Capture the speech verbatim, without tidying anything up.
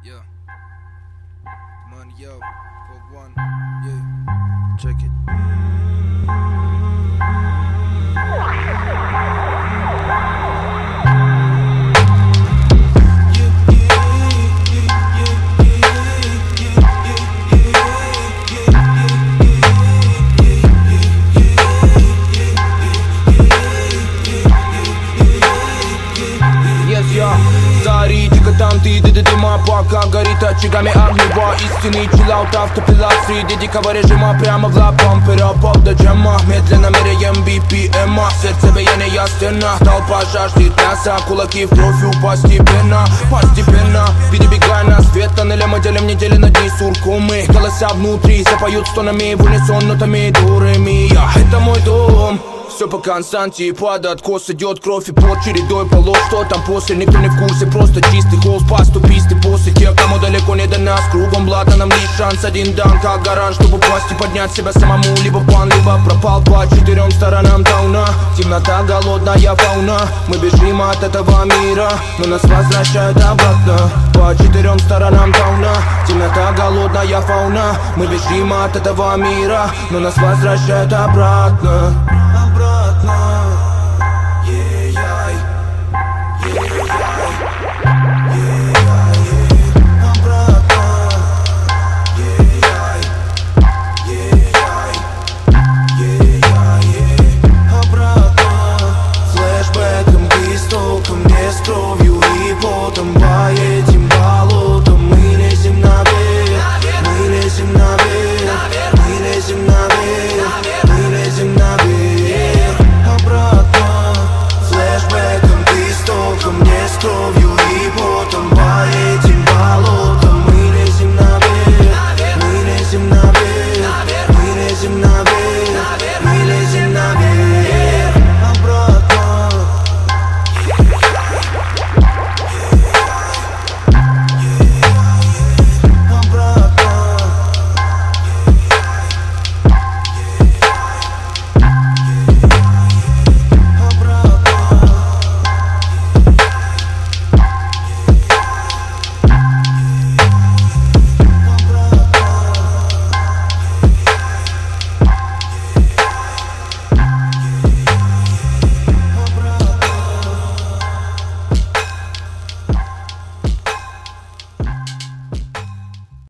Yeah. Money, yo. Book one. Yeah. Check it. Зарите-ка там ты, ты, ты, дыма, пока горит очагами огнева. Истинный чиллаут, автопилот среди дикого режима. Прямо в лап, бампера, пол до джема. Медленно меряем би пи эм. Сердце биение стена. Толпа жаждет мяса, кулаки в кровь постепенно, постепенно перебегая на свет тоннеля, мы делим недели на дни суркумы. Голоса внутри запоют стонами в унисон нотами дурами. Я, это мой дом. Все по константе, под откос идет кровь и пот чередой полос. Что там после, никто не в курсе, просто чистый холст. Поступисты после тех, кому далеко не до нас. Кругом блата, нам лишь шанс один дан, как гараж, чтобы упасть и поднять себя самому. Либо план, либо пропал по четырем сторонам дауна. Темнота, голодная фауна. Мы бежим от этого мира, но нас возвращают обратно. По четырем сторонам дауна. Темнота, голодная фауна. Мы бежим от этого мира, но нас возвращают обратно.